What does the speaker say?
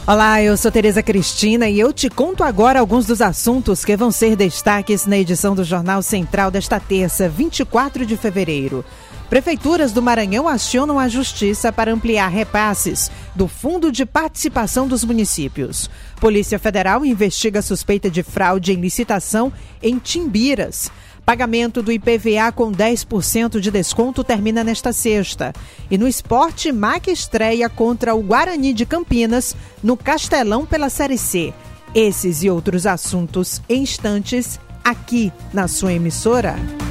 Olá, eu sou Tereza Cristina e eu te conto agora alguns dos assuntos que vão ser destaques na edição do Jornal Central desta terça, 24 de fevereiro. Prefeituras do Maranhão acionam a Justiça para ampliar repasses do Fundo de Participação dos Municípios. Polícia Federal investiga suspeita de fraude em licitação em Timbiras. Pagamento do IPVA com 10% de desconto termina nesta sexta. E no esporte, MAC estreia contra o Guarani de Campinas no Castelão pela Série C. Esses e outros assuntos em instantes aqui na sua emissora.